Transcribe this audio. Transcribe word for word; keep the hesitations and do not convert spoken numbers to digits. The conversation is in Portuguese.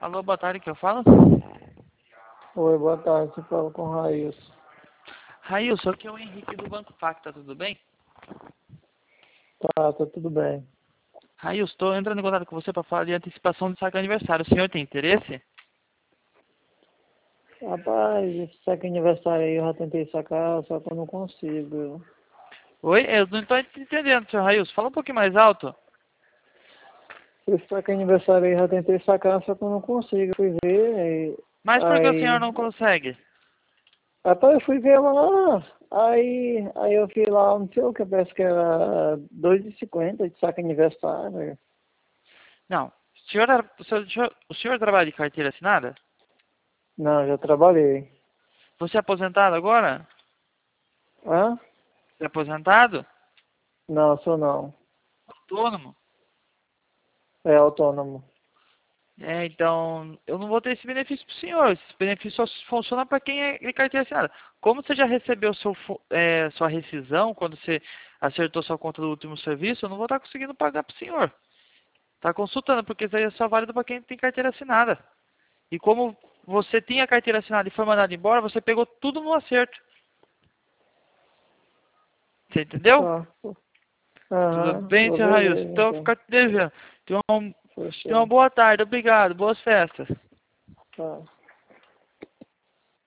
Alô, boa tarde, que eu falo? Oi, boa tarde, você fala com o Railson. Railson, aqui é o Henrique do Banco Facta, tudo bem? Tá, tá tudo bem. Railson, estou entrando em contato com você para falar de antecipação do saque aniversário. O senhor tem interesse? Rapaz, esse saque aniversário aí eu já tentei sacar, só que eu não consigo. Oi? Eu não estou entendendo, senhor Railson. Fala um pouquinho mais alto. Esse saque aniversário aí eu já tentei sacar, só que eu não consigo. Eu fui ver, aí... Mas por que o senhor aí não consegue? rapaz, eu fui ver lá, aí, aí eu fui lá, não sei o que, parece que era dois e cinquenta de saque aniversário. Não. O senhor, o senhor, o senhor trabalha de carteira assinada? Não, já trabalhei. Você é aposentado agora? Hã? Você é aposentado? Não, sou não. Autônomo? É autônomo. É, então, eu não vou ter esse benefício para o senhor. Esse benefício só funciona para quem é de carteira assinada. Como você já recebeu seu, fu- é, sua rescisão, quando você acertou sua conta do último serviço, eu não vou estar conseguindo pagar para o senhor. Está consultando, porque isso aí é só válido para quem tem carteira assinada. E como você tinha carteira assinada e foi mandado embora, você pegou tudo no acerto. Você entendeu? Tá. Tudo Aham, bem, pô, senhor Railson? beleza, Então, eu vou então. ficar te devendo. Tenha uma, tenha uma Fechou. boa tarde. Obrigado. Boas festas. Tá.